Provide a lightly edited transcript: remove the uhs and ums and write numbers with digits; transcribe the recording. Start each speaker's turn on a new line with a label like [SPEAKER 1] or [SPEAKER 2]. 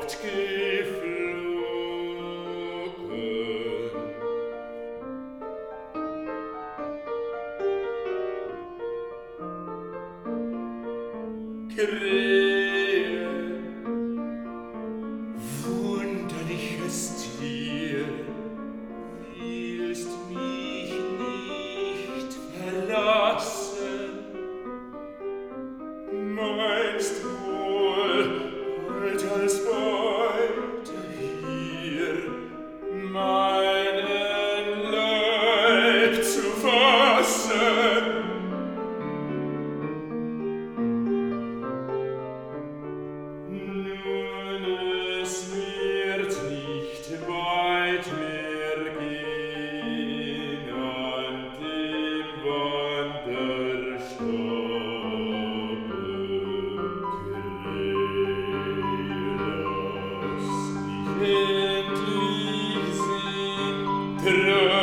[SPEAKER 1] Krähe, wunderliches Tier, willst mich nicht verlassen? Meinst wohl, bald als Beute hier meinen Leib zu fassen? Nun, es wird nicht weit mehr gehen an dem Wanderstabe. Krähe, lass mich endlich sehen,